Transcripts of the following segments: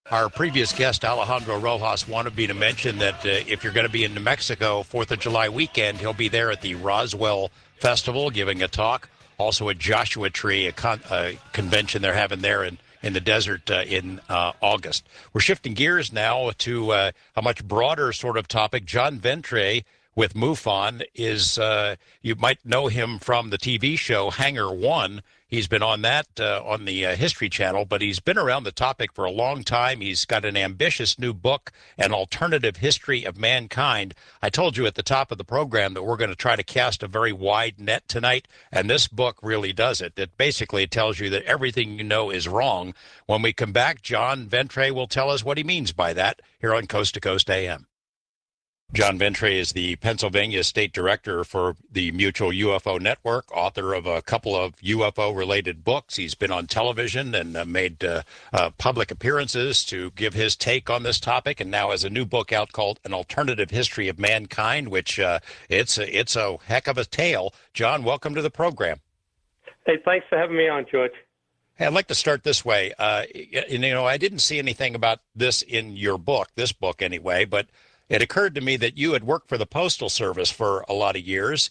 Our previous guest, Alejandro Rojas, wanted me to mention that if you're going to be in New Mexico 4th of July weekend, he'll be there at the Roswell Festival giving a talk. Also at Joshua Tree, a convention they're having there in the desert in August. We're shifting gears now to a much broader sort of topic. John Ventre with MUFON is, you might know him from the TV show Hangar One. He's been on that on the History Channel, but he's been around the topic for a long time. He's got an ambitious new book, An Alternative History of Mankind. I told you at the top of the program that we're going to try to cast a very wide net tonight, and this book really does it. It basically tells you that everything you know is wrong. When we come back, John Ventre will tell us what he means by that here on Coast to Coast AM. John Ventre is the Pennsylvania State Director for the Mutual UFO Network, author of a couple of UFO-related books. He's been on television and made public appearances to give his take on this topic, and now has a new book out called An Alternative History of Mankind, which it's a heck of a tale. John, welcome to the program. Hey, thanks for having me on, George. Hey, I'd like to start this way. I didn't see anything about this in your book, this book anyway, but it occurred to me that you had worked for the Postal Service for a lot of years.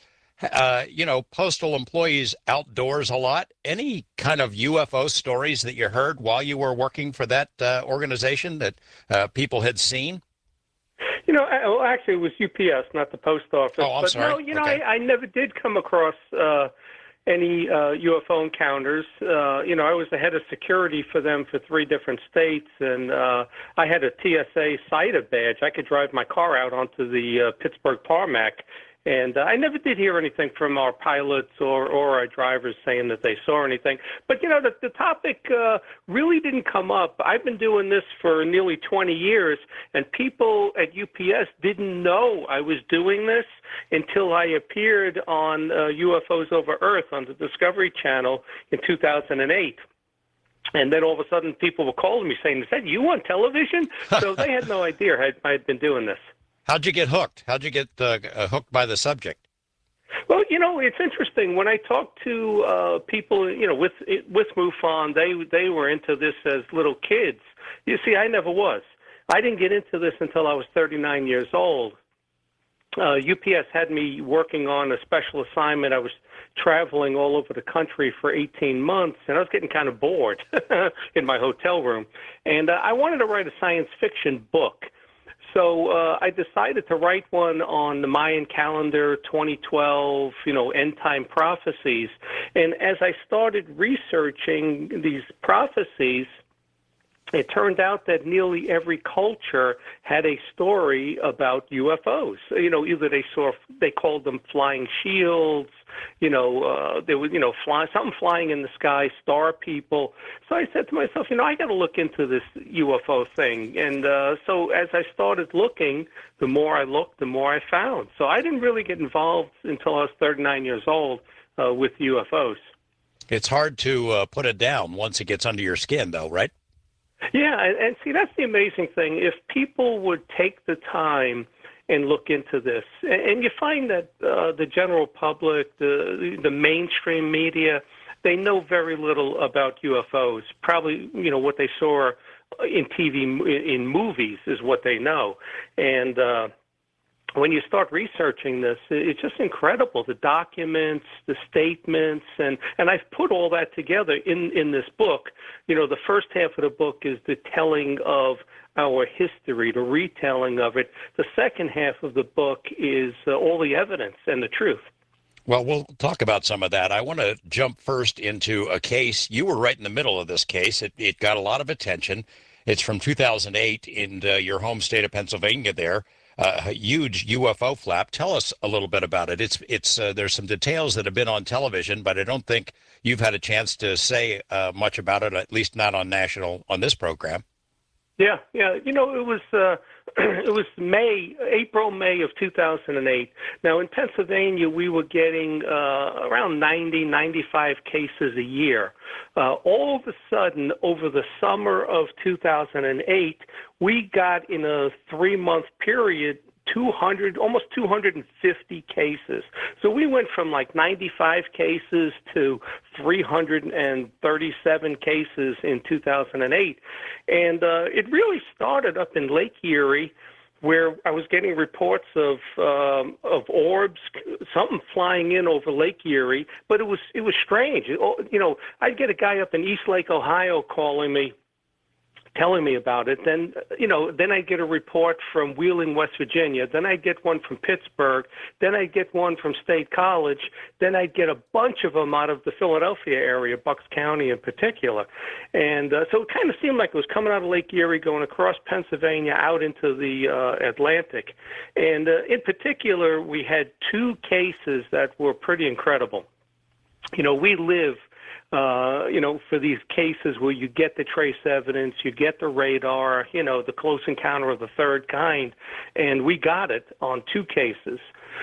Postal employees outdoors a lot. Any kind of UFO stories that you heard while you were working for that organization that people had seen? Actually, it was UPS, not the post office. Oh, I'm sorry. No, okay. I never did come across any UFO encounters. I was the head of security for them for 3 different states, and I had a TSA CITA badge. I could drive my car out onto the Pittsburgh tarmac, and I never did hear anything from our pilots or our drivers saying that they saw anything. But, the topic really didn't come up. I've been doing this for nearly 20 years, and people at UPS didn't know I was doing this until I appeared on UFOs Over Earth on the Discovery Channel in 2008. And then all of a sudden people were calling me saying, "Is that you on television?" So they had no idea I had been doing this. How'd you get hooked? How'd you get hooked by the subject? Well, it's interesting. When I talk to people, with MUFON, they were into this as little kids. You see, I never was. I didn't get into this until I was 39 years old. UPS had me working on a special assignment. I was traveling all over the country for 18 months, and I was getting kind of bored in my hotel room. And I wanted to write a science fiction book. So I decided to write one on the Mayan calendar, 2012, end time prophecies. And as I started researching these prophecies, it turned out that nearly every culture had a story about UFOs. Either they called them flying shields, there was, something flying in the sky, star people. So I said to myself, I got to look into this UFO thing. And so as I started looking, the more I looked, the more I found. So I didn't really get involved until I was 39 years old with UFOs. It's hard to put it down once it gets under your skin, though, right? Yeah, and see, that's the amazing thing. If people would take the time and look into this, and you find that the general public, the mainstream media, they know very little about UFOs. Probably, what they saw in TV, in movies, is what they know. And when you start researching this, it's just incredible, the documents, the statements, and I've put all that together in this book. The first half of the book is the telling of our history, the retelling of it. The second half of the book is all the evidence and the truth. Well, we'll talk about some of that. I want to jump first into a case. You were right in the middle of this case. It got a lot of attention. It's from 2008 in your home state of Pennsylvania there. A huge UFO flap. Tell us a little bit about it. It's there's some details that have been on television, but I don't think you've had a chance to say much about it, at least not on this program. Yeah. It was it was April, May of 2008. Now in Pennsylvania, we were getting around 95 cases a year. All of a sudden, over the summer of 2008, we got in a 3-month period 200, almost 250 cases. So we went from like 95 cases to 337 cases in 2008. And it really started up in Lake Erie, where I was getting reports of orbs, something flying in over Lake Erie, but it was strange. I'd get a guy up in East Lake, Ohio, calling me, telling me about it. Then I get a report from Wheeling, West Virginia. Then I get one from Pittsburgh. Then I get one from State College. Then I get a bunch of them out of the Philadelphia area, Bucks County in particular. And so it kind of seemed like it was coming out of Lake Erie, going across Pennsylvania, out into the Atlantic. And in particular, we had two cases that were pretty incredible. We live for these cases where you get the trace evidence, you get the radar, the close encounter of the third kind, and we got it on two cases.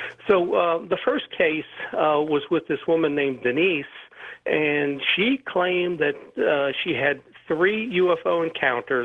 So the first case was with this woman named Denise, and she claimed that she had 3 UFO encounters.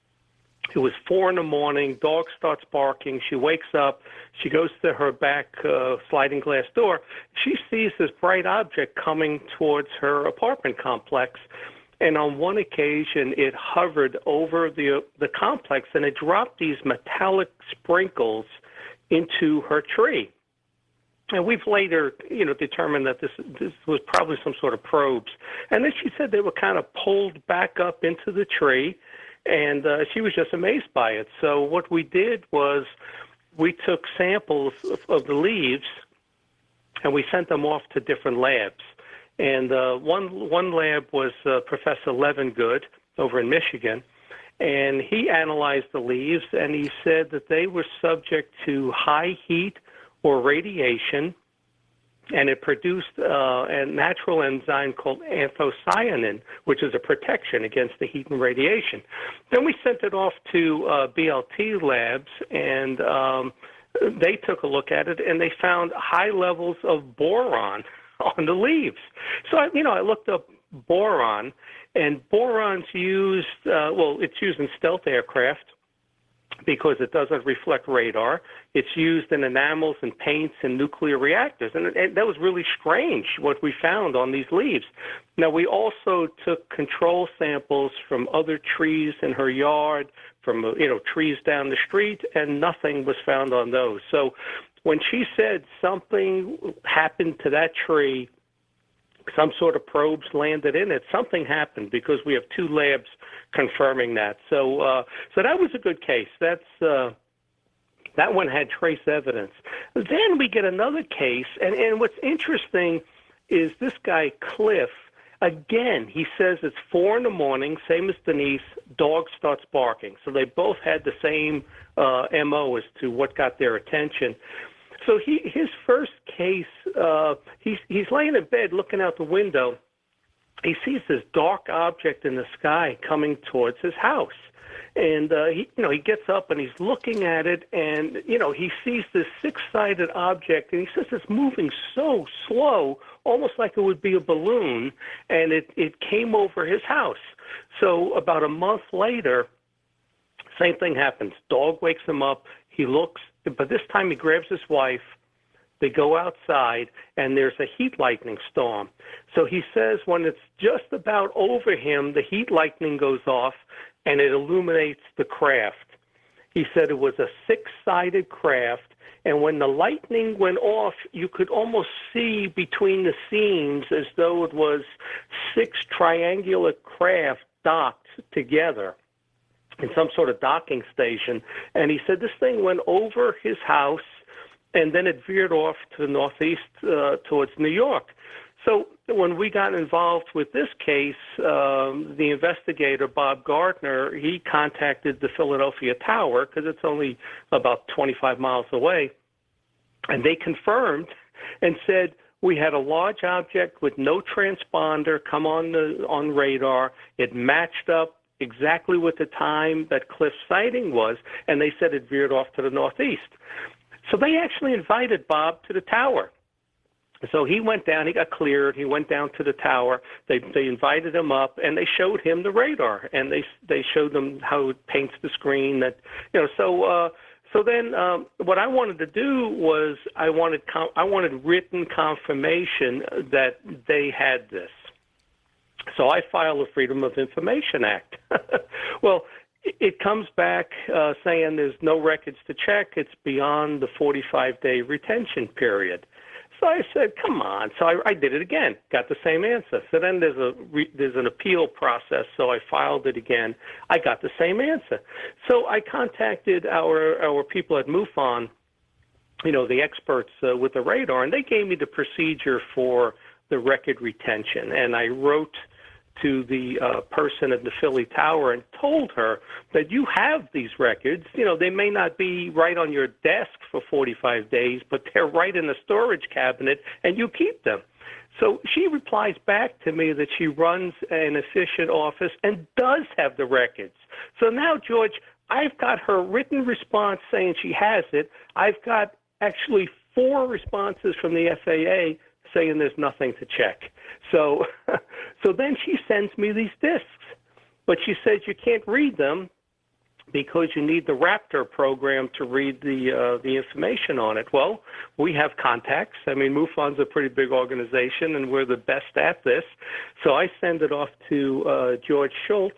It was 4 a.m, dog starts barking, she wakes up, she goes to her back sliding glass door, she sees this bright object coming towards her apartment complex, and on one occasion it hovered over the complex and it dropped these metallic sprinkles into her tree. And we've later, determined that this was probably some sort of probes. And then she said they were kind of pulled back up into the tree, and she was just amazed by it. So what we did was we took samples of the leaves, and we sent them off to different labs. And one lab was Professor Levengood over in Michigan, and he analyzed the leaves, and he said that they were subject to high heat or radiation, and it produced a natural enzyme called anthocyanin, which is a protection against the heat and radiation. Then we sent it off to BLT labs, and they took a look at it, and they found high levels of boron on the leaves. So, I looked up boron, and boron's used, it's used in stealth aircraft because it doesn't reflect radar. It's used in enamels and paints and nuclear reactors. And that was really strange, what we found on these leaves. Now, we also took control samples from other trees in her yard, from, trees down the street, and nothing was found on those. So when she said something happened to that tree, some sort of probes landed in it, something happened, because we have 2 labs confirming that. So that was a good case. That one had trace evidence. Then we get another case, and what's interesting is this guy, Cliff, again, he says it's 4 a.m, same as Denise, dog starts barking. So they both had the same MO as to what got their attention. So his first case, he's laying in bed looking out the window. He sees this dark object in the sky coming towards his house. And, he gets up and he's looking at it, and, he sees this 6-sided object, and he says it's moving so slow, almost like it would be a balloon, and it came over his house. So about a month later, same thing happens. Dog wakes him up. He looks, but this time he grabs his wife. They go outside, and there's a heat lightning storm. So he says when it's just about over him, the heat lightning goes off, and it illuminates the craft. He said it was a 6-sided craft, and when the lightning went off, you could almost see between the seams as though it was 6 triangular craft docked together in some sort of docking station. And he said this thing went over his house, and then it veered off to the northeast towards New York. So when we got involved with this case, the investigator, Bob Gardner, he contacted the Philadelphia Tower, because it's only about 25 miles away, and they confirmed and said, we had a large object with no transponder come on radar. It matched up exactly with the time that Cliff's sighting was, and they said it veered off to the northeast. So they actually invited Bob to the tower. So he went down, he got cleared, he went down to the tower, they invited him up, and they showed him the radar, and they showed him how it paints the screen. So So then what I wanted to do was I wanted written confirmation that they had this. So I filed a Freedom of Information Act. Well, it comes back saying there's no records to check. It's beyond the 45-day retention period. So I said, come on. So I did it again, got the same answer. So then there's an appeal process, so I filed it again. I got the same answer. So I contacted our people at MUFON, the experts with the radar, and they gave me the procedure for the record retention. And I wrote to the person at the Philly Tower and told her that you have these records. They may not be right on your desk for 45 days, but they're right in the storage cabinet, and you keep them. So she replies back to me that she runs an efficient office and does have the records. So now, George, I've got her written response saying she has it. I've got actually 4 responses from the FAA saying there's nothing to check. So then she sends me these discs, but she says you can't read them because you need the Raptor program to read the information on it. Well, we have contacts. I mean, MUFON's a pretty big organization, and we're the best at this. So I send it off to George Shultz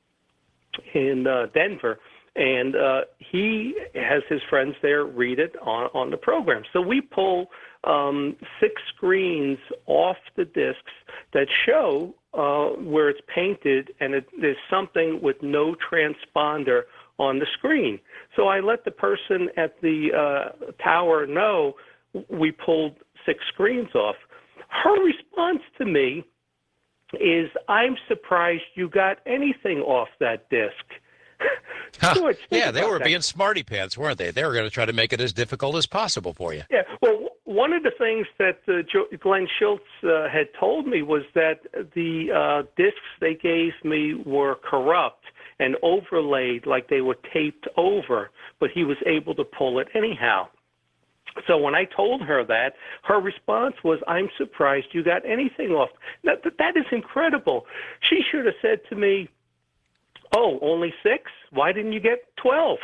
in Denver, and he has his friends there read it on the program. So we pull 6 screens off the discs that show where it's painted, and there's something with no transponder on the screen. So I let the person at the tower know we pulled 6 screens off. Her response to me is, I'm surprised you got anything off that disc. George, yeah, they were that. being smarty pants, weren't they? They were going to try to make it as difficult as possible for you. Yeah, well, one of the things that Glenn Schultz had told me was that the discs they gave me were corrupt and overlaid, like they were taped over, but he was able to pull it anyhow. So when I told her that, her response was, I'm surprised you got anything off. That is incredible. She should have said to me, oh, only 6? Why didn't you get 12?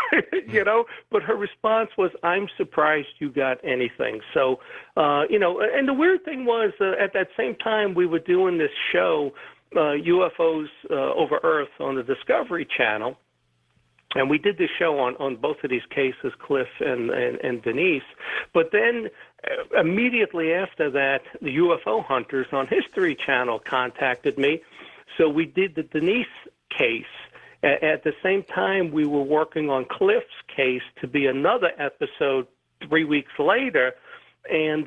But her response was, I'm surprised you got anything. So, and the weird thing was, at that same time we were doing this show, UFOs Over Earth on the Discovery Channel, and we did this show on both of these cases, Cliff and Denise. But then immediately after that, the UFO Hunters on History Channel contacted me. So we did the Denise case. At the same time, we were working on Cliff's case to be another episode 3 weeks later. And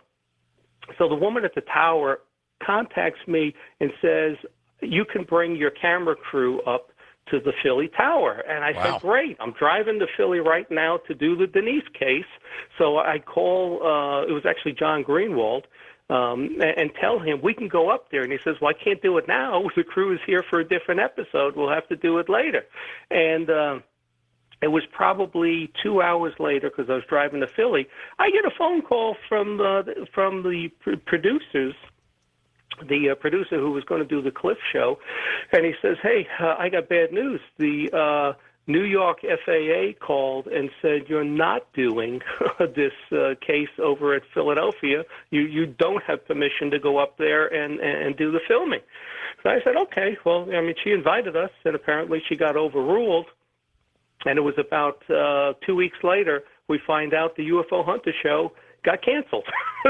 so the woman at the tower contacts me and says, you can bring your camera crew up to the Philly Tower. And I said, great. I'm driving to Philly right now to do the Denise case. So I call, it was actually John Greenwald, and tell him we can go up there. And he says, well, I can't do it now. The crew is here for a different episode. We'll have to do it later. And it was probably 2 hours later, because I was driving to Philly. I get a phone call from the producers, the producer who was going to do the Cliff show, and he says, hey, I got bad news. The New York FAA called and said, you're not doing this case over at Philadelphia. You don't have permission to go up there and do the filming. So I said, okay. Well, I mean, she invited us, and apparently she got overruled. And it was about 2 weeks later, we find out the UFO Hunter show got canceled.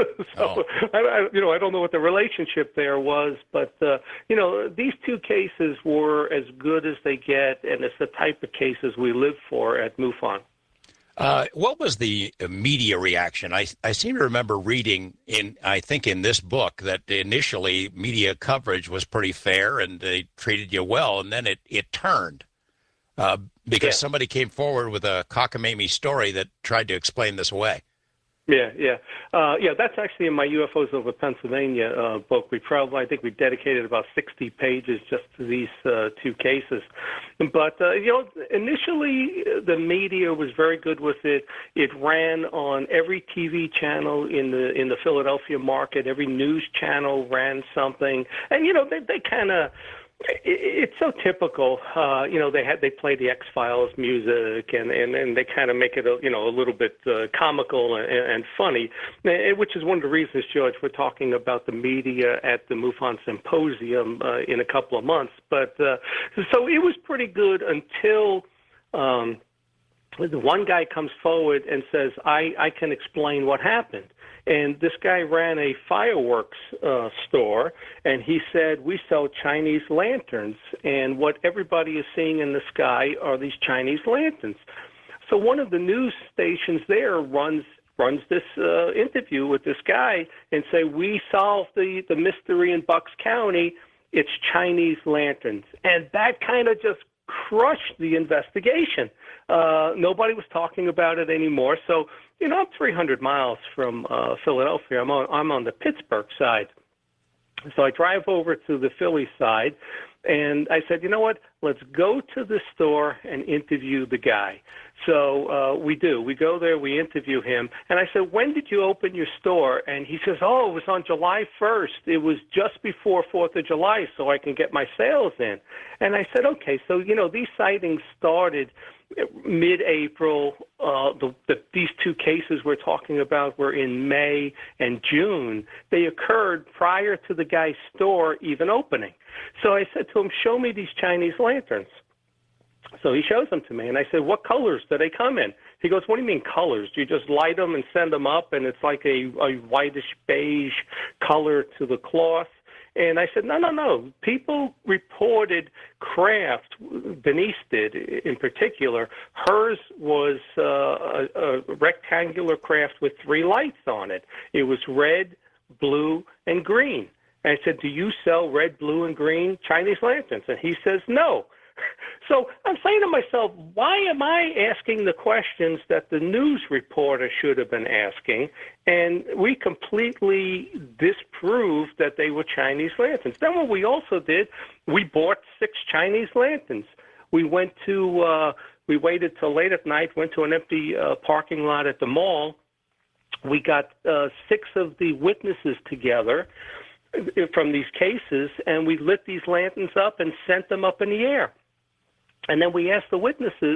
I don't know what the relationship there was, but, these 2 cases were as good as they get, and it's the type of cases we live for at MUFON. What was the media reaction? I seem to remember reading in this book that initially media coverage was pretty fair and they treated you well, and then it turned because somebody came forward with a cockamamie story that tried to explain this away. Yeah. That's actually in my UFOs Over Pennsylvania book. I think we dedicated about 60 pages just to these 2 cases. But initially the media was very good with it. It ran on every TV channel in the Philadelphia market. Every news channel ran something, and they kind of It's so typical. They play the X-Files music, and they kind of make it a little bit comical and funny, which is one of the reasons, George, we're talking about the media at the MUFON Symposium in a couple of months. But so it was pretty good until the one guy comes forward and says, I can explain what happened. And this guy ran a fireworks store, and he said, we sell Chinese lanterns, and what everybody is seeing in the sky are these Chinese lanterns. So one of the news stations there runs this interview with this guy and say, we solved the mystery in Bucks County. It's Chinese lanterns. And that kind of just crushed the investigation. Nobody was talking about it anymore. So, I'm 300 miles from Philadelphia. I'm on the Pittsburgh side. So I drive over to the Philly side, and I said, you know what? Let's go to the store and interview the guy. So we do. We go there. We interview him. And I said, when did you open your store? And he says, oh, it was on July 1st. It was just before 4th of July, so I can get my sales in. And I said, okay, so, these sightings started mid-April. These two cases we're talking about were in May and June. They occurred prior to the guy's store even opening. So I said to him, show me these Chinese lanterns. So he shows them to me, and I said, what colors do they come in? He goes, what do you mean colors? Do you just light them and send them up, and it's like a whitish beige color to the cloth? And I said, no. People reported craft. Denise did in particular. Hers was a rectangular craft with 3 lights on it. It was red, blue, and green. And I said, do you sell red, blue, and green Chinese lanterns? And he says, no. So I'm saying to myself, why am I asking the questions that the news reporter should have been asking? And we completely disproved that they were Chinese lanterns. Then what we also did, we bought 6 Chinese lanterns. We waited till late at night, went to an empty parking lot at the mall. We got 6 of the witnesses together from these cases, and we lit these lanterns up and sent them up in the air. And then we asked the witnesses,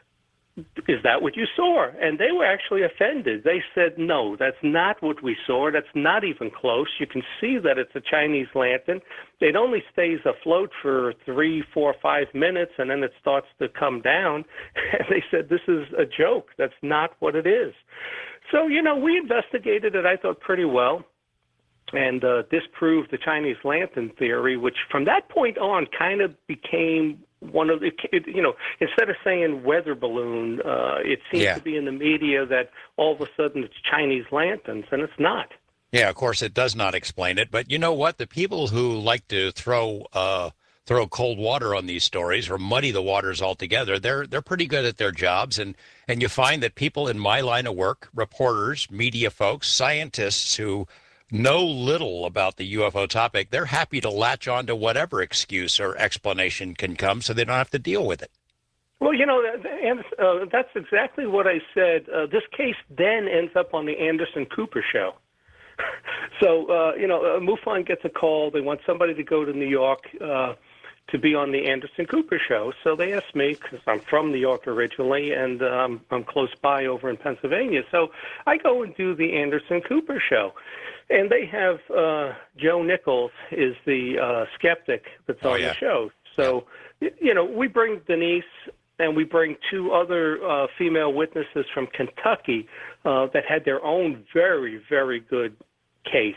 is that what you saw? And they were actually offended. They said, no, that's not what we saw. That's not even close. You can see that it's a Chinese lantern. It only stays afloat for 3, 4, 5 minutes, and then it starts to come down. And they said, this is a joke. That's not what it is. So, we investigated it, I thought, pretty well, and disproved the Chinese lantern theory, which from that point on kind of became one of the, instead of saying weather balloon, it seems to be in the media that all of a sudden it's Chinese lanterns, and it's not. Yeah, of course, it does not explain it. But you know what? The people who like to throw cold water on these stories or muddy the waters altogether, they're pretty good at their jobs. And you find that people in my line of work, reporters, media folks, scientists who know little about the UFO topic, they're happy to latch on to whatever excuse or explanation can come so they don't have to deal with it. Well, that's exactly what I said. This case then ends up on the Anderson Cooper show. So, MUFON gets a call. They want somebody to go to New York to be on the Anderson Cooper show. So they asked me, because I'm from New York originally, and I'm close by over in Pennsylvania. So I go and do the Anderson Cooper show. And they have Joe Nichols is the skeptic that's on the show. So, we bring Denise, and we bring 2 other female witnesses from Kentucky that had their own very, very good case.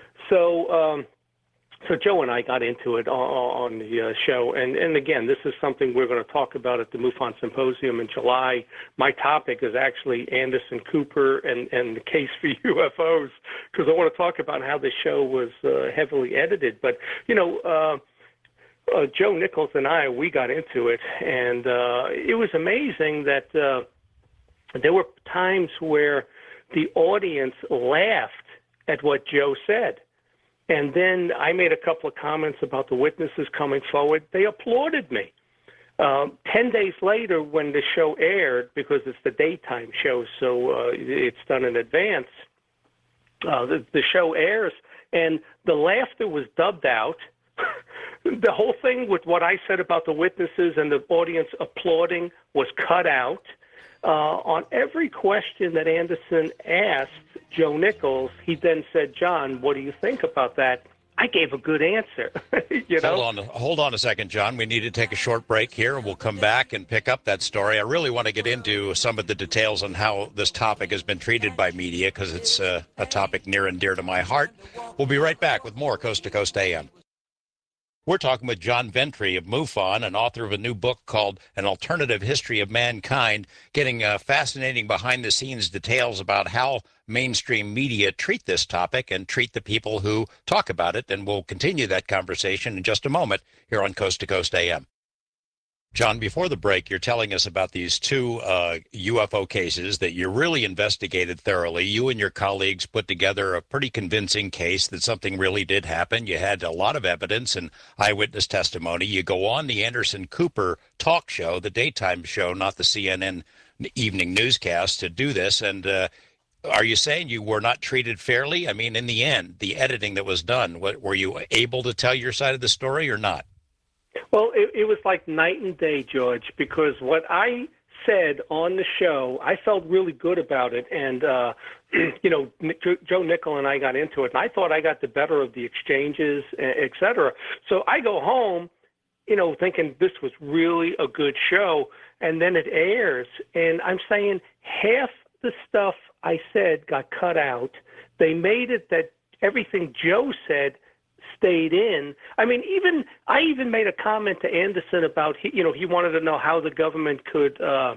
So Joe and I got into it on the show, and again, this is something we're going to talk about at the MUFON Symposium in July. My topic is actually Anderson Cooper and the case for UFOs, because I want to talk about how the show was heavily edited. But, Joe Nichols and we got into it, and it was amazing that there were times where the audience laughed at what Joe said. And then I made a couple of comments about the witnesses coming forward. They applauded me. 10 days later, when the show aired, because it's the daytime show, so it's done in advance, the show airs, and the laughter was dubbed out. The whole thing with what I said about the witnesses and the audience applauding was cut out. On every question that Anderson asked Joe Nichols, he then said, "John, what do you think about that?" I gave a good answer. You know? Hold on a second, John. We need to take a short break here, and we'll come back and pick up that story. I really want to get into some of the details on how this topic has been treated by media, because it's a topic near and dear to my heart. We'll be right back with more Coast to Coast AM. We're talking with John Ventre of MUFON, an author of a new book called An Alternative History of Mankind, getting fascinating behind-the-scenes details about how mainstream media treat this topic and treat the people who talk about it. And we'll continue that conversation in just a moment here on Coast to Coast AM. John, before the break, you're telling us about these two UFO cases that you really investigated thoroughly. You and your colleagues put together a pretty convincing case that something really did happen. You had a lot of evidence and eyewitness testimony. You go on the Anderson Cooper talk show, the daytime show, not the CNN evening newscast, to do this. And are you saying you were not treated fairly? I mean, in the end, the editing that was done, were you able to tell your side of the story or not? Well, it was like night and day, George, because what I said on the show, I felt really good about it. And, you know, Joe Nickell and I got into it, and I thought I got the better of the exchanges, et cetera. So I go home, you know, thinking this was really a good show, and then it airs, and I'm saying half the stuff I said got cut out. They made it that everything Joe said stayed in. I mean, I even made a comment to Anderson about he wanted to know how the government could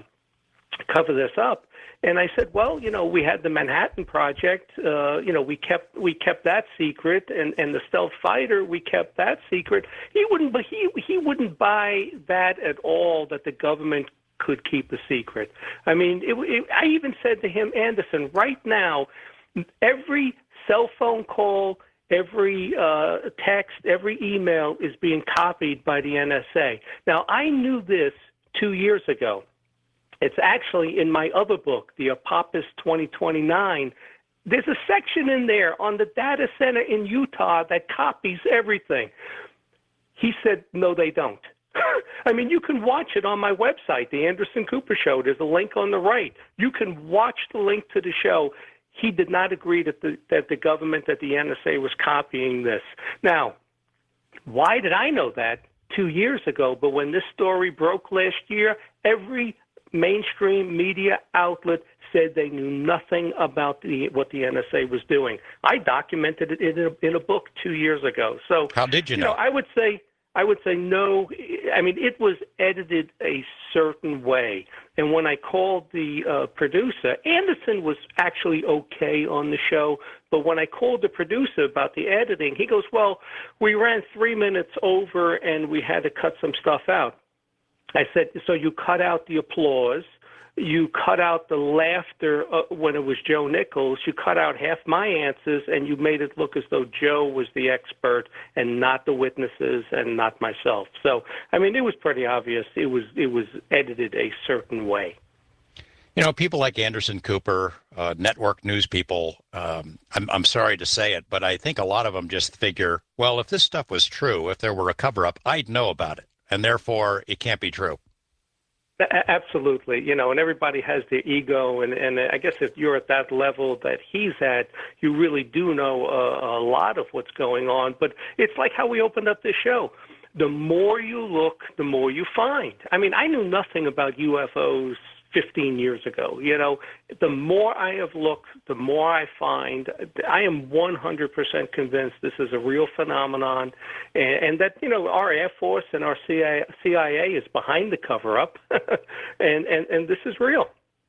cover this up, and I said, well, you know, we had the Manhattan Project, you know, we kept that secret, and the stealth fighter, we kept that secret. He wouldn't buy that at all, that the government could keep a secret. I mean, I even said to him, Anderson, right now, every cell phone call, every text, every email is being copied by the NSA. Now, I knew this 2 years ago. It's actually in my other book, The Apophis 2029. There's a section in there on the data center in Utah that copies everything. He said, no, they don't. I mean, you can watch it on my website, The Anderson Cooper Show. There's a link on the right. You can watch the link to the show. He did not agree that the government, that the NSA was copying this. Now, why did I know that 2 years ago? But when this story broke last year, every mainstream media outlet said they knew nothing about what the NSA was doing. I documented it in a book 2 years ago. So how did you know? I would say no. I mean, it was edited a certain way. And when I called the producer, Anderson was actually okay on the show. But when I called the producer about the editing, he goes, well, we ran 3 minutes over and we had to cut some stuff out. I said, so you cut out the applause. You cut out the laughter when it was Joe Nichols. You cut out half my answers, and you made it look as though Joe was the expert and not the witnesses and not myself. So, I mean, it was pretty obvious. It was edited a certain way. You know, people like Anderson Cooper, network news people, I'm sorry to say it, but I think a lot of them just figure, well, if this stuff was true, if there were a cover-up, I'd know about it, and therefore it can't be true. Absolutely. You know, and everybody has their ego, and I guess if you're at that level that he's at, you really do know a lot of what's going on. But it's like how we opened up this show. The more you look, the more you find. I mean, I knew nothing about UFOs 15 years ago. You know, the more I have looked, the more I find. I am 100% convinced this is a real phenomenon, and that, you know, our Air Force and our CIA is behind the cover-up, and this is real.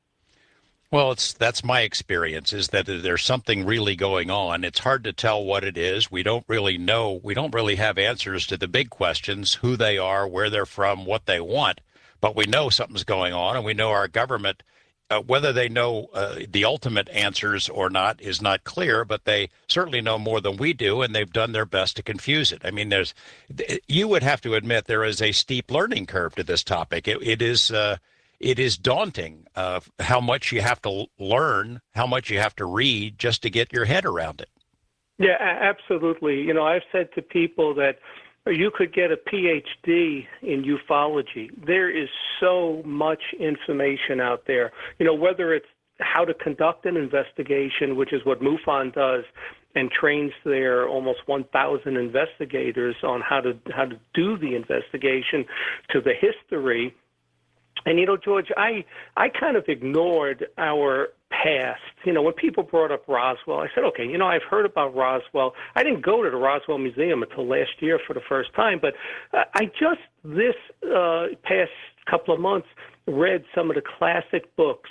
Well, that's my experience, is that there's something really going on. It's hard to tell what it is. We don't really know. We don't really have answers to the big questions, who they are, where they're from, what they want. But we know something's going on, and we know our government, whether they know the ultimate answers or not is not clear, but they certainly know more than we do, and they've done their best to confuse it. I mean, you would have to admit there is a steep learning curve to this topic. It is daunting how much you have to learn, how much you have to read just to get your head around it. Yeah, absolutely. You know, I've said to people that or you could get a PhD in ufology. There is so much information out there. Whether it's how to conduct an investigation, which is what MUFON does, and trains their almost 1,000 investigators on how to do the investigation, to the history. And, George, I kind of ignored our past. When people brought up Roswell, I said, okay, I've heard about Roswell. I didn't go to the Roswell Museum until last year for the first time, but I just this past couple of months read some of the classic books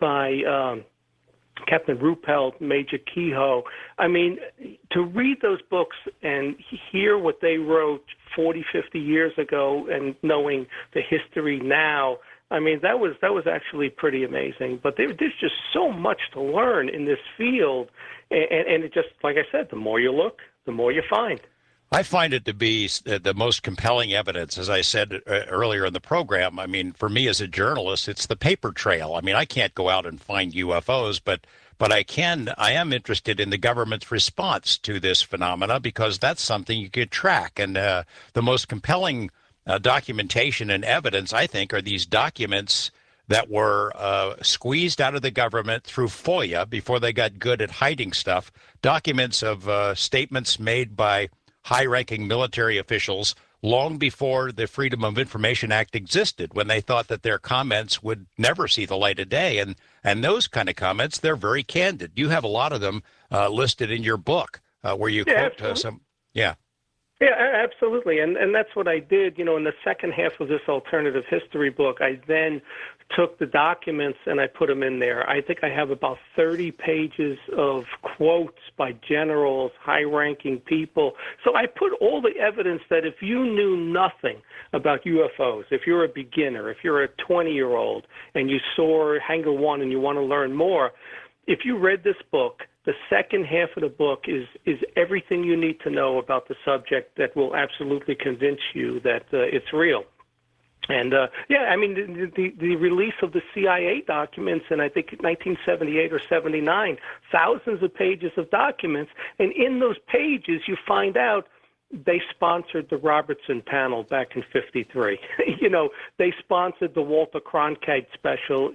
by Captain Ruppelt, Major Keyhoe. I mean, to read those books and hear what they wrote 40, 50 years ago and knowing the history now, I mean, that was actually pretty amazing. But there's just so much to learn in this field. And it just, like I said, the more you look, the more you find. I find it to be the most compelling evidence, as I said earlier in the program. I mean, for me as a journalist, it's the paper trail. I mean, I can't go out and find UFOs, but I am interested in the government's response to this phenomena, because that's something you could track. And the most compelling documentation and evidence, I think, are these documents that were squeezed out of the government through FOIA before they got good at hiding stuff, documents of statements made by high-ranking military officials long before the Freedom of Information Act existed, when they thought that their comments would never see the light of day. And those kind of comments, they're very candid. You have a lot of them listed in your book where you quote some. Yeah. Yeah, absolutely. And that's what I did. In the second half of this alternative history book, I then took the documents and I put them in there. I think I have about 30 pages of quotes by generals, high-ranking people. So I put all the evidence that if you knew nothing about UFOs, if you're a beginner, if you're a 20-year-old and you saw Hangar 1 and you want to learn more, if you read this book, the second half of the book is everything you need to know about the subject that will absolutely convince you that it's real. And, I mean, the release of the CIA documents in, I think, 1978 or 79, thousands of pages of documents, and in those pages you find out they sponsored the Robertson panel back in '53. They sponsored the Walter Cronkite special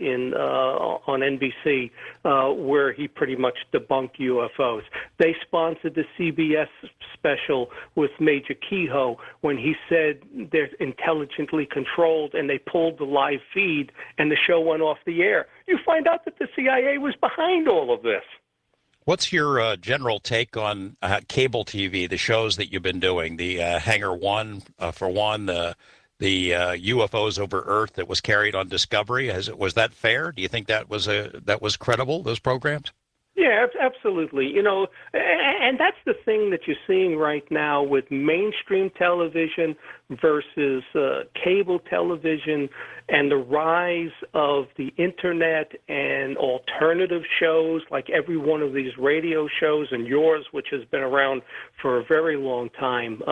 on NBC, where he pretty much debunked UFOs. They sponsored the CBS special with Major Keyhoe when he said they're intelligently controlled, and they pulled the live feed and the show went off the air. You find out that the CIA was behind all of this. What's your general take on cable TV, the shows that you've been doing, the Hangar 1, for one, the UFOs over Earth that was carried on Discovery? Was that fair? Do you think that was credible, those programs? Yeah, absolutely. And that's the thing that you're seeing right now with mainstream television versus cable television, and the rise of the internet and alternative shows like every one of these radio shows and yours, which has been around for a very long time.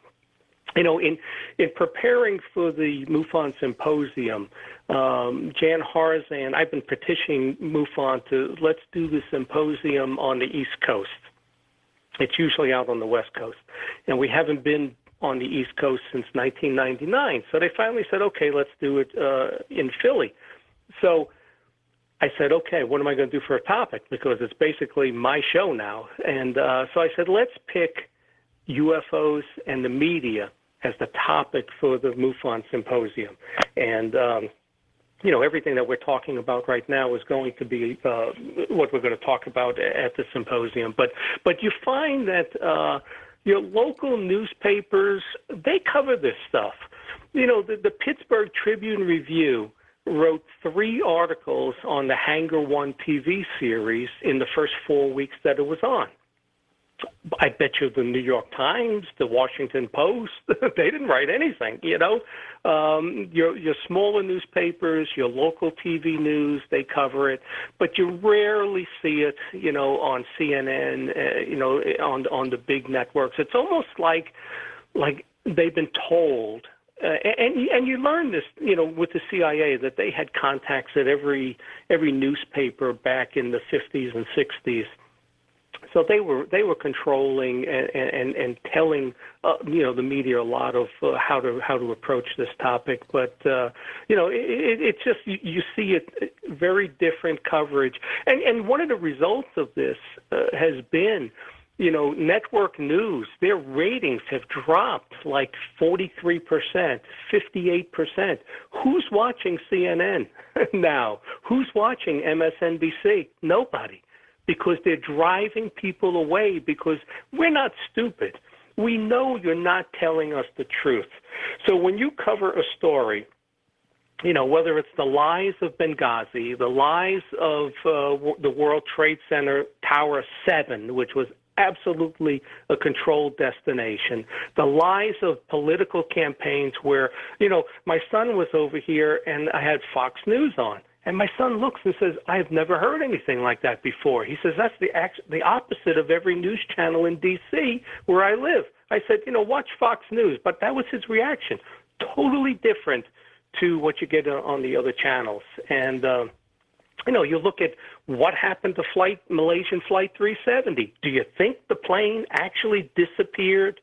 In preparing for the MUFON Symposium, Jan Harzan, I've been petitioning MUFON to let's do the symposium on the East Coast. It's usually out on the West Coast, and we haven't been on the East Coast since 1999. So they finally said, okay, let's do it in Philly. So I said, okay, what am I going to do for a topic? Because it's basically my show now. And so I said, let's pick UFOs and the media as the topic for the MUFON Symposium. And, everything that we're talking about right now is going to be what we're going to talk about at the symposium. But you find that your local newspapers, they cover this stuff. The Pittsburgh Tribune Review wrote 3 articles on the Hangar 1 TV series in the first 4 weeks that it was on. I bet you the New York Times, the Washington Post, they didn't write anything, Your smaller newspapers, your local TV news, they cover it, but you rarely see it, on CNN, on the big networks. It's almost like they've been told. And you learn this, with the CIA, that they had contacts at every newspaper back in the 50s and 60s. So they were controlling and telling the media a lot of how to approach this topic. But it's just you see it very different coverage, and one of the results of this has been, network news, their ratings have dropped like 43%, 58%. Who's watching CNN now? Who's watching MSNBC? Nobody, because they're driving people away, because we're not stupid. We know you're not telling us the truth. So when you cover a story, whether it's the lies of Benghazi, the lies of the World Trade Center Tower 7, which was absolutely a controlled destination, the lies of political campaigns where, my son was over here and I had Fox News on. And my son looks and says, I've never heard anything like that before. He says, that's the opposite of every news channel in D.C. where I live. I said, watch Fox News. But that was his reaction. Totally different to what you get on the other channels. And, you look at what happened to Malaysian Flight 370. Do you think the plane actually disappeared?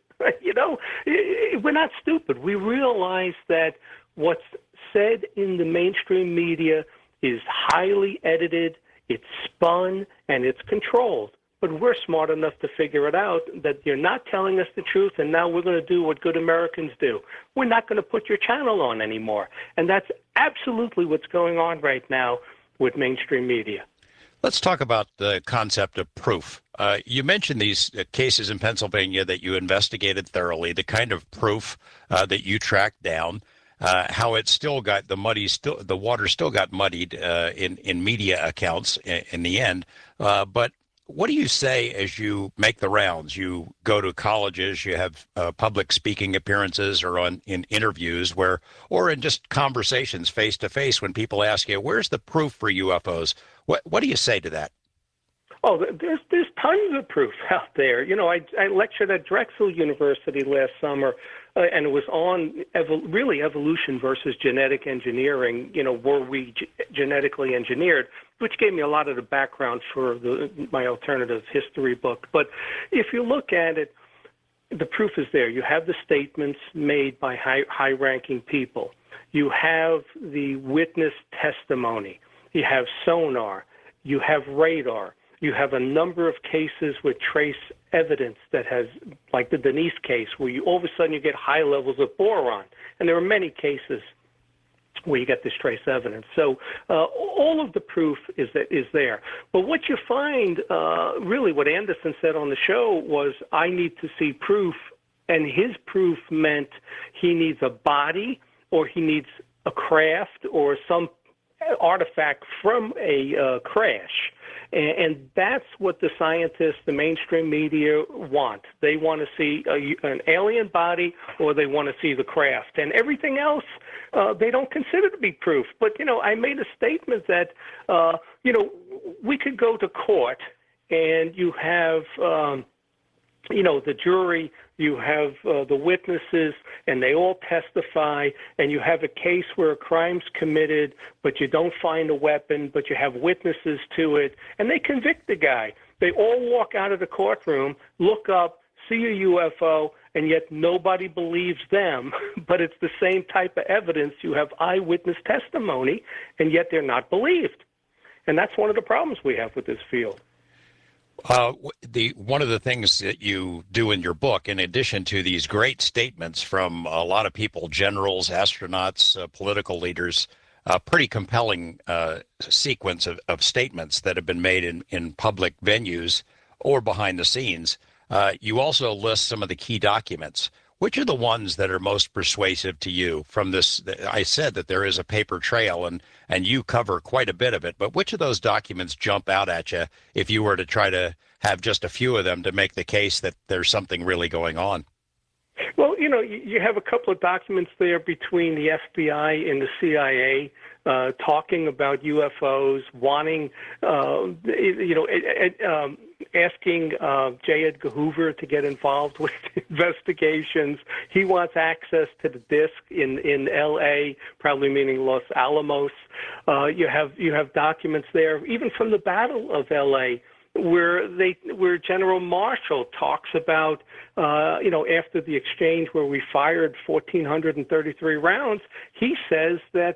We're not stupid. We realize that what's said in the mainstream media is highly edited, it's spun, and it's controlled. But we're smart enough to figure it out that you're not telling us the truth, and now we're going to do what good Americans do. We're not going to put your channel on anymore. And that's absolutely what's going on right now with mainstream media. Let's talk about the concept of proof. You mentioned these cases in Pennsylvania that you investigated thoroughly, the kind of proof that you tracked down, how it still got the water still got muddied in media accounts in the end. But what do you say as you make the rounds? You go to colleges, you have public speaking appearances or in interviews or in just conversations face to face when people ask you, where's the proof for UFOs? What do you say to that? Oh, there's tons of proof out there. I lectured at Drexel University last summer, and it was on evolution versus genetic engineering. Were we genetically engineered? Which gave me a lot of the background for my alternative history book. But if you look at it, the proof is there. You have the statements made by high-ranking people. You have the witness testimony. You have sonar. You have radar. You have a number of cases with trace evidence that has, like the Denise case, where all of a sudden you get high levels of boron. And there are many cases where you get this trace evidence. So all of the proof is there. But what you find, really what Anderson said on the show was, I need to see proof. And his proof meant he needs a body, or he needs a craft or some artifact from a crash. And that's what the scientists, the mainstream media want. They want to see an alien body, or they want to see the craft. And everything else, they don't consider to be proof. But, I made a statement that, we could go to court and you have, the jury, you have the witnesses, and they all testify, and you have a case where a crime's committed, but you don't find a weapon, but you have witnesses to it, and they convict the guy. They all walk out of the courtroom, look up, see a UFO, and yet nobody believes them, but it's the same type of evidence. You have eyewitness testimony, and yet they're not believed. And that's one of the problems we have with this field. One of the things that you do in your book, in addition to these great statements from a lot of people, generals, astronauts, political leaders, a pretty compelling sequence of statements that have been made in public venues or behind the scenes, you also list some of the key documents. Which are the ones that are most persuasive to you from this? I said that there is a paper trail, and you cover quite a bit of it, but which of those documents jump out at you if you were to try to have just a few of them to make the case that there's something really going on? Well, you have a couple of documents there between the FBI and the CIA talking about UFOs, wanting, asking J. Edgar Hoover to get involved with investigations. He wants access to the disc in L.A., probably meaning Los Alamos. You have documents there, even from the Battle of L.A., where General Marshall talks about, after the exchange where we fired 1,433 rounds, he says that,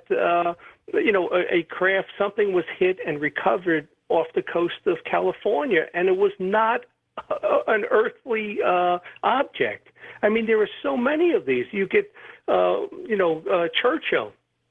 a craft, something was hit and recovered off the coast of California, and it was not an earthly object. I mean, there are so many of these. You get, Churchill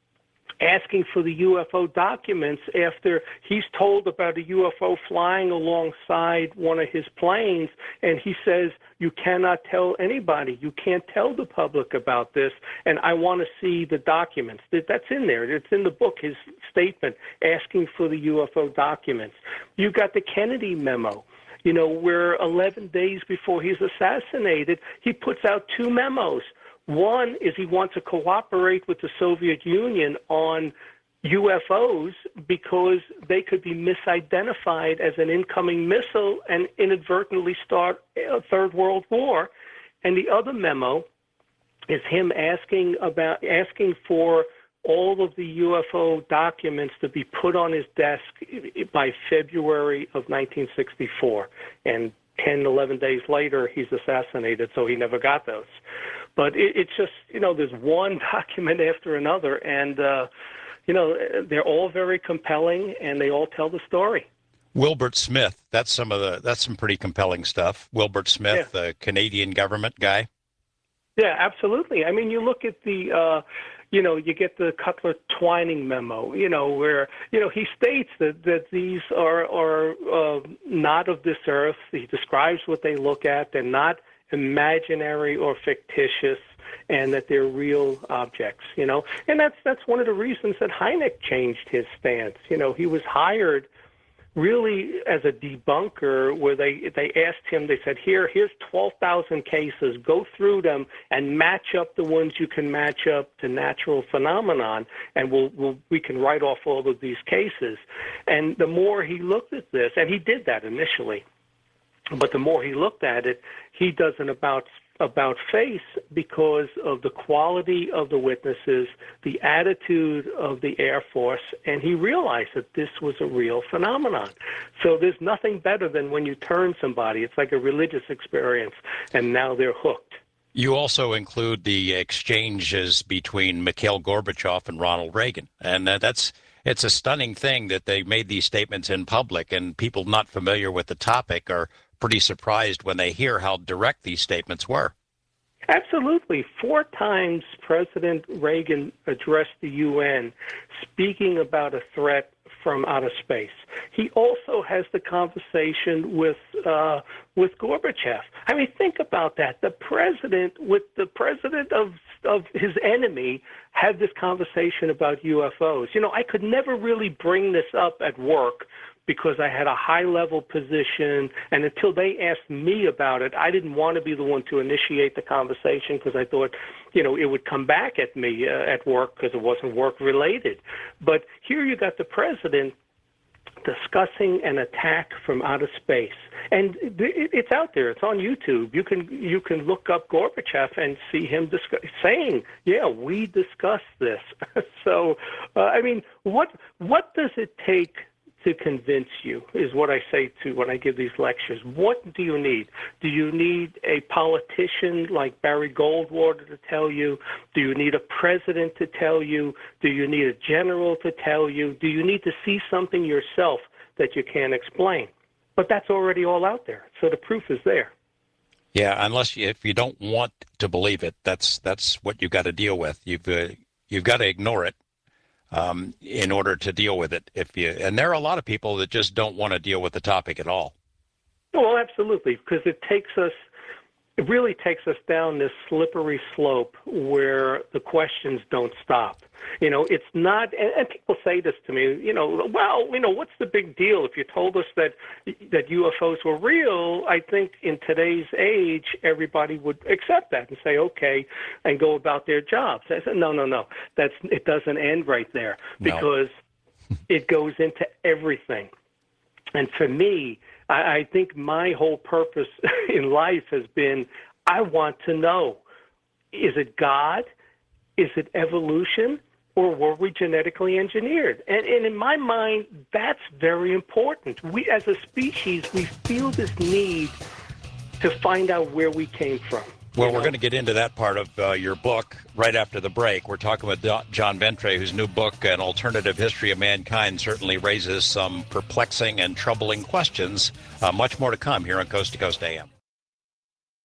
asking for the UFO documents after he's told about a UFO flying alongside one of his planes, and he says, you cannot tell anybody. You can't tell the public about this, and I want to see the documents. That's in there. It's in the book, his statement asking for the UFO documents. You got the Kennedy memo, where 11 days before he's assassinated, he puts out two memos. One is he wants to cooperate with the Soviet Union on UFOs because they could be misidentified as an incoming missile and inadvertently start a Third World War. And the other memo is him asking for all of the UFO documents to be put on his desk by February of 1964. And 10, 11 days later, he's assassinated, so he never got those. But it's just, there's one document after another, and, they're all very compelling, and they all tell the story. Wilbert Smith, that's some pretty compelling stuff. Wilbert Smith, Yeah. the Canadian government guy. Yeah, absolutely. I mean, you look at the, you get the Cutler Twining memo, where, he states that these are not of this earth. He describes what they look at. They're not imaginary or fictitious, and that they're real objects, And that's one of the reasons that Hynek changed his stance. He was hired really as a debunker, where they asked him, they said, here's 12,000 cases, go through them and match up the ones you can match up to natural phenomenon, and we can write off all of these cases. And the more he looked at this, and he did that initially, but the more he looked at it, he does an about face because of the quality of the witnesses, the attitude of the Air Force, and he realized that this was a real phenomenon. So there's nothing better than when you turn somebody. It's like a religious experience, and now they're hooked. You also include the exchanges between Mikhail Gorbachev and Ronald Reagan, and it's a stunning thing that they made these statements in public, and people not familiar with the topic are pretty surprised when they hear how direct these statements were. Absolutely. 4 times President Reagan addressed the UN speaking about a threat from outer space. He also has the conversation with Gorbachev. I mean, think about that. The president with the president of his enemy had this conversation about UFOs. I could never really bring this up at work because I had a high-level position, and until they asked me about it, I didn't want to be the one to initiate the conversation because I thought, it would come back at me at work because it wasn't work-related. But here you got the president discussing an attack from outer space, and it's out there. It's on YouTube. You can look up Gorbachev and see him saying, "Yeah, we discussed this." So, I mean, what does it take to convince you is what I say when I give these lectures. What do you need? Do you need a politician like Barry Goldwater to tell you? Do you need a president to tell you? Do you need a general to tell you? Do you need to see something yourself that you can't explain? But that's already all out there. So the proof is there. Yeah, if you don't want to believe it, that's what you've got to deal with. You've got to ignore it. In order to deal with it, and there are a lot of people that just don't want to deal with the topic at all. Well, absolutely, because it really takes us down this slippery slope where the questions don't stop. It's not, and people say this to me, what's the big deal? If you told us that UFOs were real, I think in today's age, everybody would accept that and say, okay, and go about their jobs. I said, no, it doesn't end right there because it goes into everything. And for me, I think my whole purpose in life has been, I want to know, is it God? Is it evolution? or were we genetically engineered? And in my mind, that's very important. We, as a species, we feel this need to find out where we came from. Well, we're going to get into that part of your book right after the break. We're talking with John Ventre, whose new book, An Alternative History of Mankind, certainly raises some perplexing and troubling questions. Much more to come here on Coast to Coast AM.